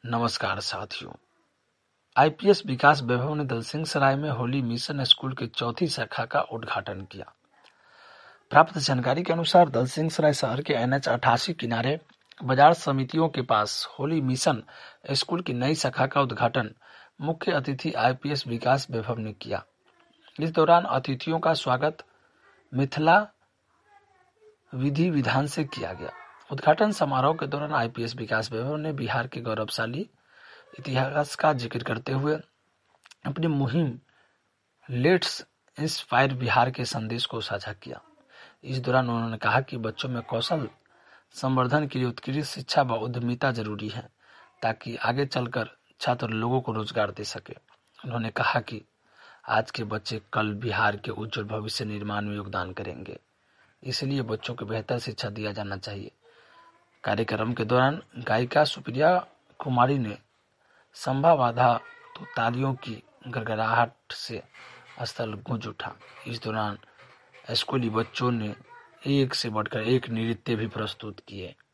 नमस्कार साथियों। आईपीएस विकास वैभव ने दलसिंहसराय में होली मिशन स्कूल की चौथी शाखा का उद्घाटन किया। प्राप्त जानकारी के अनुसार दलसिंहसराय शहर के NH 88 किनारे बाजार समितियों के पास होली मिशन स्कूल की नई शाखा का उद्घाटन मुख्य अतिथि आईपीएस विकास वैभव ने किया। इस दौरान अतिथियों का स्वागत मिथिला विधि विधान से किया गया। उद्घाटन समारोह के दौरान आईपीएस विकास वैभव ने बिहार के गौरवशाली इतिहास का जिक्र करते हुए अपनी मुहिम लेट्स इंस्पायर बिहार के संदेश को साझा किया। इस दौरान उन्होंने कहा कि बच्चों में कौशल संवर्धन के लिए उत्कृष्ट शिक्षा व उद्यमिता जरूरी है ताकि आगे चलकर छात्र लोगों को रोजगार दे सके। उन्होंने कहा कि आज के बच्चे कल बिहार के उज्जवल भविष्य निर्माण में योगदान करेंगे, इसलिए बच्चों को बेहतर शिक्षा दिया जाना चाहिए। कार्यक्रम के दौरान गायिका सुप्रिया कुमारी ने संभा बाधा तो तालियों की गड़गड़ाहट से स्थल गूंज उठा। इस दौरान स्कूली बच्चों ने एक से बढ़कर एक नृत्य भी प्रस्तुत किए।